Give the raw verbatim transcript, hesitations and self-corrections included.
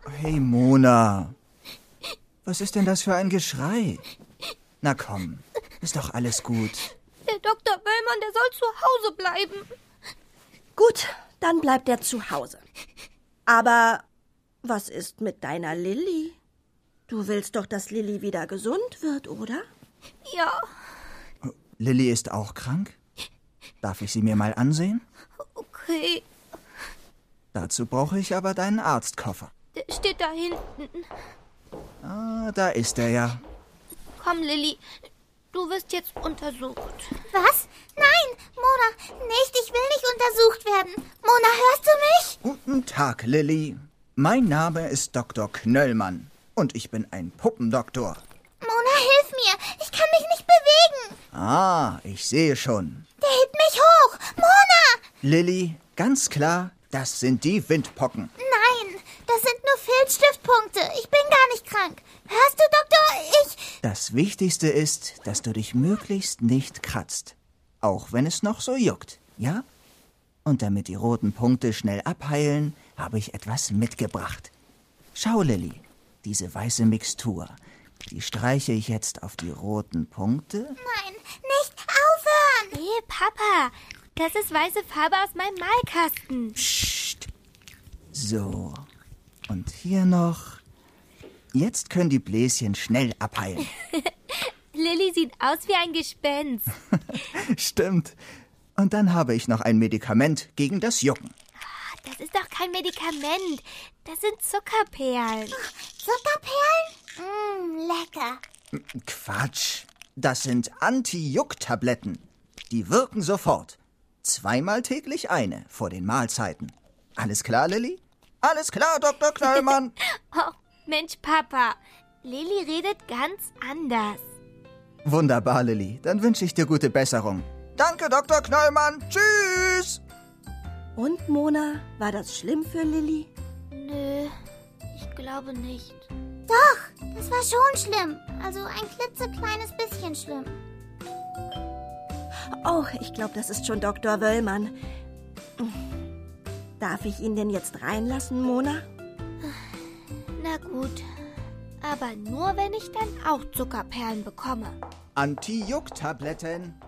Hey, Mona. Was ist denn das für ein Geschrei? Na komm, ist doch alles gut. Der Doktor Wöllmann, der soll zu Hause bleiben. Gut, dann bleibt er zu Hause. Aber was ist mit deiner Lilli? Du willst doch, dass Lilli wieder gesund wird, oder? Ja. Lilli ist auch krank? Darf ich sie mir mal ansehen? Okay. Dazu brauche ich aber deinen Arztkoffer. Der steht da hinten. Ah, da ist er ja. Komm, Lilli. Du wirst jetzt untersucht. Was? Nein, Mona, nicht. Ich will nicht untersucht werden. Mona, hörst du mich? Guten Tag, Lilli. Mein Name ist Doktor Knöllmann und ich bin ein Puppendoktor. Mona, hilf mir. Ich kann mich nicht bewegen. Ah, ich sehe schon. Der hebt mich hoch. Mona! Lilli, ganz klar, das sind die Windpocken. Nein, das sind nur Filzstiftpunkte. Ich bin gar nicht krank. Hörst du, Doktor? Ich... Das Wichtigste ist, dass du dich möglichst nicht kratzt. Auch wenn es noch so juckt, ja? Und damit die roten Punkte schnell abheilen, habe ich etwas mitgebracht. Schau, Lilli, diese weiße Mixtur. Die streiche ich jetzt auf die roten Punkte. Nein, nicht aufhören! Hey, Papa, das ist weiße Farbe aus meinem Malkasten. Psst. So, und hier noch. Jetzt können die Bläschen schnell abheilen. Lilli sieht aus wie ein Gespenst. Stimmt. Und dann habe ich noch ein Medikament gegen das Jucken. Das ist doch kein Medikament. Das sind Zuckerperlen. Zuckerperlen? Mmm, lecker. Quatsch. Das sind Anti-Juck-Tabletten. Die wirken sofort. Zweimal täglich eine vor den Mahlzeiten. Alles klar, Lilli? Alles klar, Doktor Knöllmann. Oh, Mensch, Papa. Lilli redet ganz anders. Wunderbar, Lilli. Dann wünsche ich dir gute Besserung. Danke, Doktor Knöllmann. Tschüss. Und, Mona, war das schlimm für Lilli? Nö, ich glaube nicht. Doch, das war schon schlimm. Also ein klitzekleines bisschen schlimm. Oh, ich glaube, das ist schon Doktor Wöllmann. Darf ich ihn denn jetzt reinlassen, Mona? Na gut, aber nur, wenn ich dann auch Zuckerperlen bekomme. Anti-Juck-Tabletten.